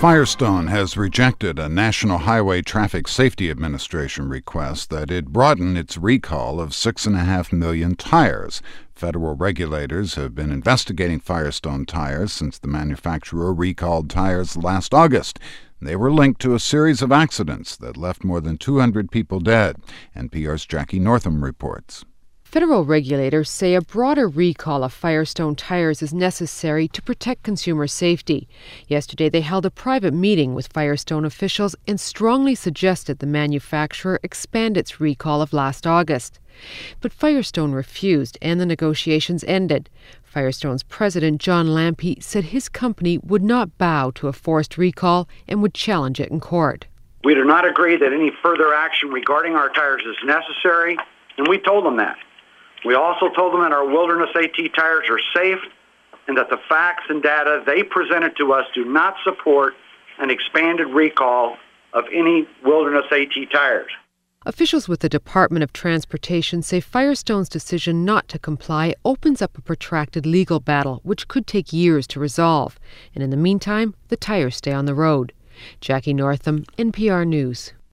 Firestone has rejected a National Highway Traffic Safety Administration request that it broaden its recall of 6.5 million tires. Federal regulators have been investigating Firestone tires since the manufacturer recalled tires last August. They were linked to a series of accidents that left more than 200 people dead. NPR's Jackie Northam reports. Federal regulators say a broader recall of Firestone tires is necessary to protect consumer safety. Yesterday, they held a private meeting with Firestone officials and strongly suggested the manufacturer expand its recall of last August. But Firestone refused, and the negotiations ended. Firestone's president, John Lampe, said his company would not bow to a forced recall and would challenge it in court. We do not agree that any further action regarding our tires is necessary, and we told them that. We also told them that our Wilderness AT tires are safe and that the facts and data they presented to us do not support an expanded recall of any Wilderness AT tires. Officials with the Department of Transportation say Firestone's decision not to comply opens up a protracted legal battle, which could take years to resolve. And in the meantime, the tires stay on the road. Jackie Northam, NPR News.